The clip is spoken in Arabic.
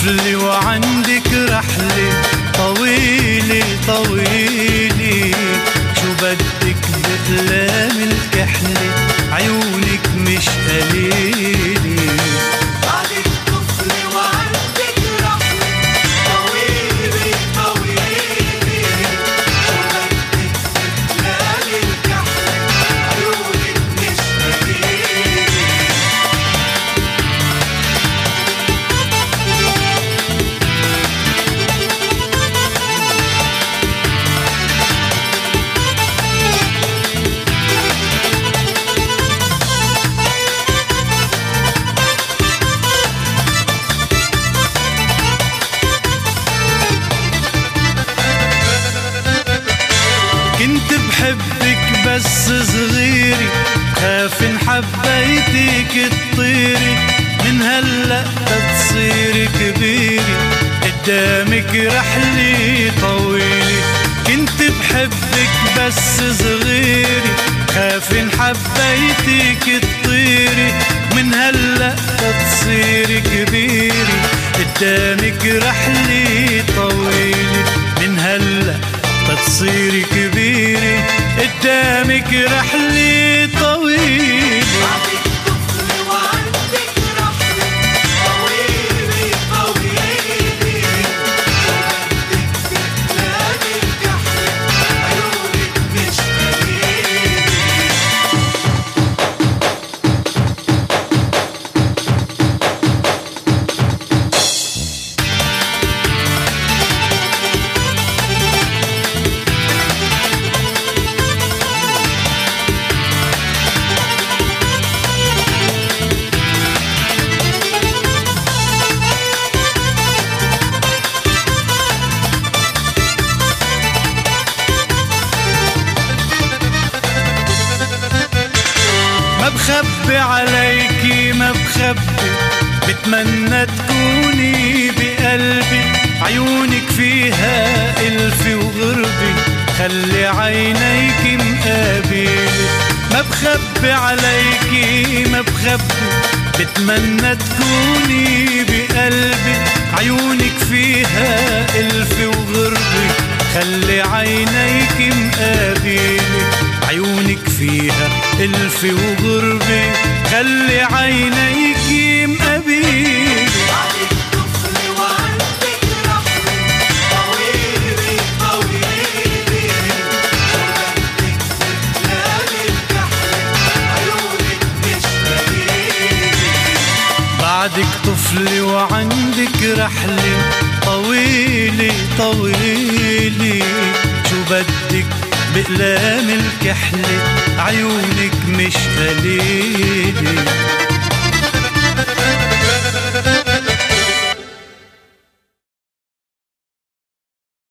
طفلي وعندك رحلة طويلة طويلة، شو بدك بأقلام الكحلة عيونك مش قليلة. بعدك طفلي وعندك رحلة طويلة طويلة، شو بدك بأقلام الكحلة عيونك مش قليلة. كنت بحبك بس صغيري، خاف إن حبيتك تطيري، من هلأ تصيري كبيري قدامك رحلة طويلة. كنت بحبك بس صغيري، خاف إن حبيتك تطيري، من هلأ تصيري كبيري قدامك رحلة طويلة. من هلأ تصيري كبيرة قدامك رحلة طويلة. بعدك طفلي وعندك رحلة طويلة طويلة، شو بدك بأقلام الكحلة عيونك مش قليلة. ما بخبي عليكي ما بخبي، بتمنى تكوني بقلبي، عيونك فيها ألفي وغربي، خلي عينيكي مقابلي. ما بخبي عليكي ما بخبي، بتمنى تكوني بقلبي، عيونك فيها ألفي وغربي، خلي عينيكي مقابلي. عيونك فيها ألفي وغربي، خلي عينيكي مقابلي. بعدك طفلي وعندك رحلة طويلة طويلة، شو بدك بأقلام الكحلة عيونك مش قليلة. بعدك طفلي وعندك رحلة طويلة طويلة، شو بدك بأقلام الكحلة عيونك مش قليلة.